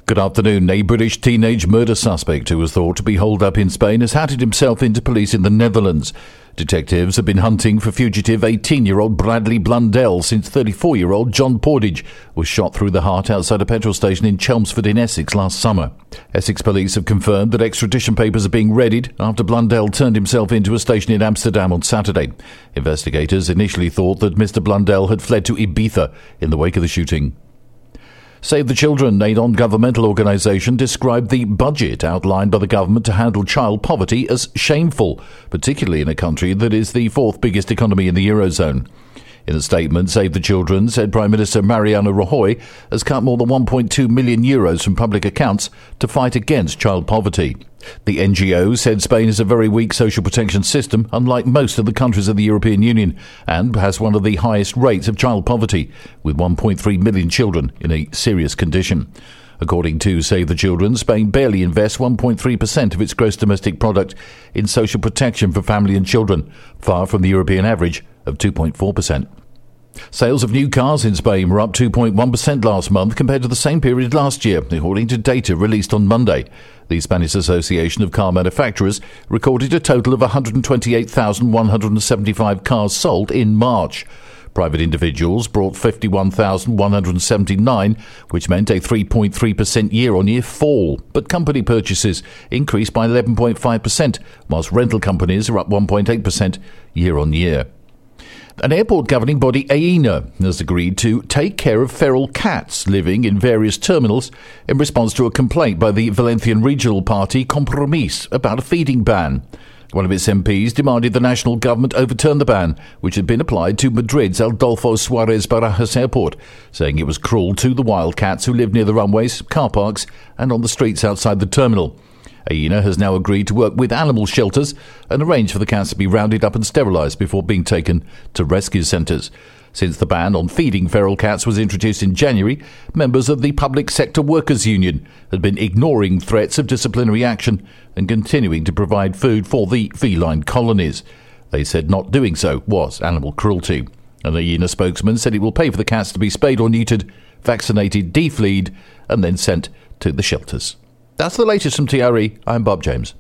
Good afternoon. A British teenage murder suspect who was thought to be holed up in Spain has handed himself into police in the Netherlands. Detectives have been hunting for fugitive 18-year-old Bradley Blundell since 34-year-old John Portage was shot through the heart outside a petrol station in Chelmsford in Essex last summer. Essex police have confirmed that extradition papers are being readied after Blundell turned himself into a station in Amsterdam on Saturday. Investigators initially thought that Mr. Blundell had fled to Ibiza in the wake of the shooting. Save the Children, a non-governmental organisation, described the budget outlined by the government to handle child poverty as shameful, particularly in a country that is the fourth biggest economy in the Eurozone. In a statement, Save the Children said Prime Minister Mariano Rajoy has cut more than €1.2 million from public accounts to fight against child poverty. The NGO said Spain has a very weak social protection system, unlike most of the countries of the European Union, and has one of the highest rates of child poverty, with 1.3 million children in a serious condition. According to Save the Children, Spain barely invests 1.3% of its gross domestic product in social protection for family and children, far from the European average of 2.4%. Sales of new cars in Spain were up 2.1% last month compared to the same period last year, according to data released on Monday. The Spanish Association of Car Manufacturers recorded a total of 128,175 cars sold in March. Private individuals brought 51,179, which meant a 3.3% year-on-year fall. But company purchases increased by 11.5%, whilst rental companies are up 1.8% year-on-year. An airport governing body, AENA, has agreed to take care of feral cats living in various terminals in response to a complaint by the Valencian regional party Compromís about a feeding ban. One of its MPs demanded the national government overturn the ban, which had been applied to Madrid's Adolfo Suárez Barajas airport, saying it was cruel to the wild cats who live near the runways, car parks and on the streets outside the terminal. AENA has now agreed to work with animal shelters and arrange for the cats to be rounded up and sterilised before being taken to rescue centres. Since the ban on feeding feral cats was introduced in January, members of the Public Sector Workers Union had been ignoring threats of disciplinary action and continuing to provide food for the feline colonies. They said not doing so was animal cruelty. An AENA spokesman said it will pay for the cats to be spayed or neutered, vaccinated, defleed and then sent to the shelters. That's the latest from TRE. I'm Bob James.